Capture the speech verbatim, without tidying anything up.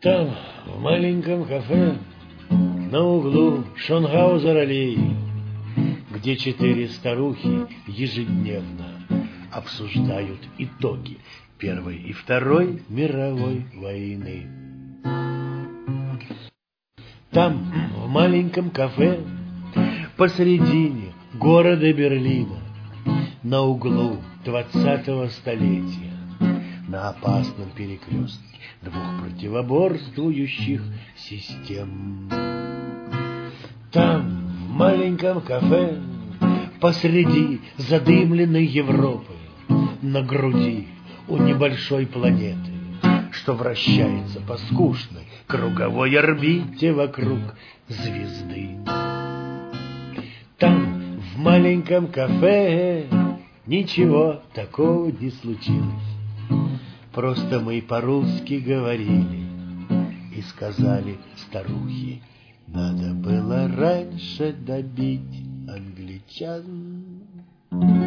Там, в маленьком кафе, на углу Шонгаузер-аллеи, где четыре старухи ежедневно обсуждают итоги Первой и Второй мировой войны. Там, в маленьком кафе, посредине города Берлина, на углу двадцатого столетия, на опасном перекрестке двух противоборствующих систем. Там, в маленьком кафе, посреди задымленной Европы, на груди у небольшой планеты, что вращается по скучной круговой орбите вокруг звезды. Там, в маленьком кафе, ничего такого не случилось. Просто мы по-русски говорили и сказали старухи: надо было раньше добить англичан.